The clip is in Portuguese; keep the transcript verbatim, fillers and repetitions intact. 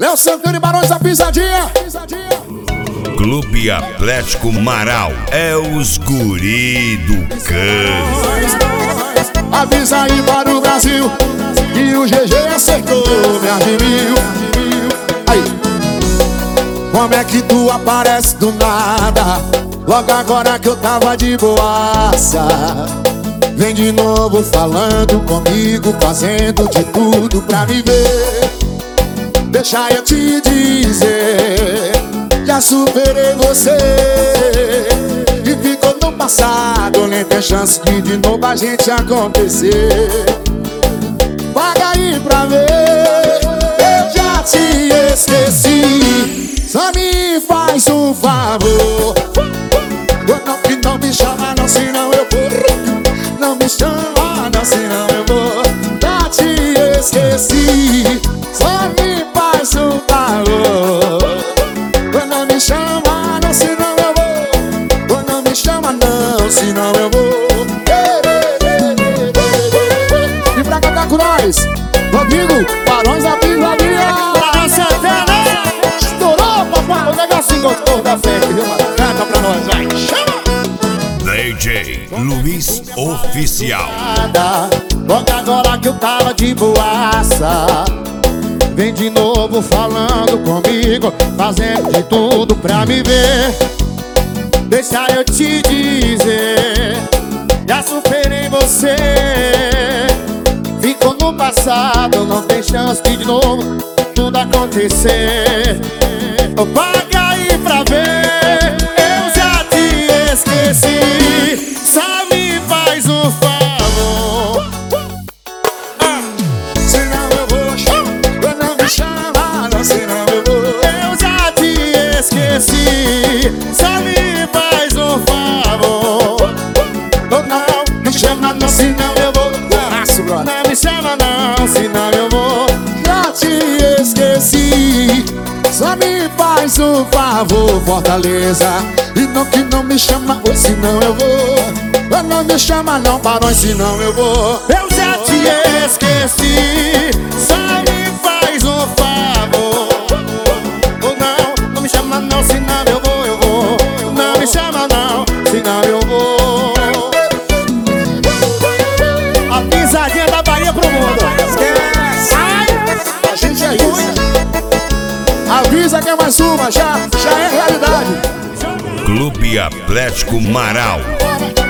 Léo Santana e Barões da Pisadinha. Clube Atlético Marau é os guri do canto. Avisa aí para o Brasil que o G G acertou, me admiro. Aí, como é que tu aparece do nada? Logo agora que eu tava de boaça, vem de novo falando comigo, fazendo de tudo pra me ver. Deixa eu te dizer, já superei você e ficou no passado, nem tem chance de de novo a gente acontecer. Paga aí pra ver, eu já te esqueci. Só me faz um favor, não, que não me chama não, senão eu vou. Não me chama não, senão eu vou. Já te esqueci. Só me faz um favor, não me chama não, senão eu vou. Não me chama não, senão eu vou. E pra cantar com nós, Rodrigo, Barões da Pisadinha. Léo Santana Estourou, papai, o negocinho gostou da festa, viu? Canta pra nós, vai, chama! D J Luiz Oficial. Logo agora que eu tava de boaça, vem de novo falando comigo, fazendo de tudo pra me ver. Deixa eu te dizer, já superei você. Ficou no passado, não tem chance de de novo tudo acontecer. Paga aí pra ver, eu já te esqueci. Só me faz um favor, ah, senão eu vou. Não me chama não, senão eu vou. Eu já te esqueci. Só me faz um favor, oh, não me chama não, senão eu vou. Não me chama não, senão eu vou. Já te esqueci. Só me faz um favor, Fortaleza, e não que não me chama, ou senão eu vou. Não me chama não, Barões, senão eu vou. Eu já te esqueci. Só me faz um favor, oh, não, não me chama não, senão eu vou, eu vou. Não me chama não, senão eu vou. A pisadinha da Bahia pro mundo. Esquece. A gente é isso. Avisa que é mais uma, já, já é realidade. Clube Atlético Marau.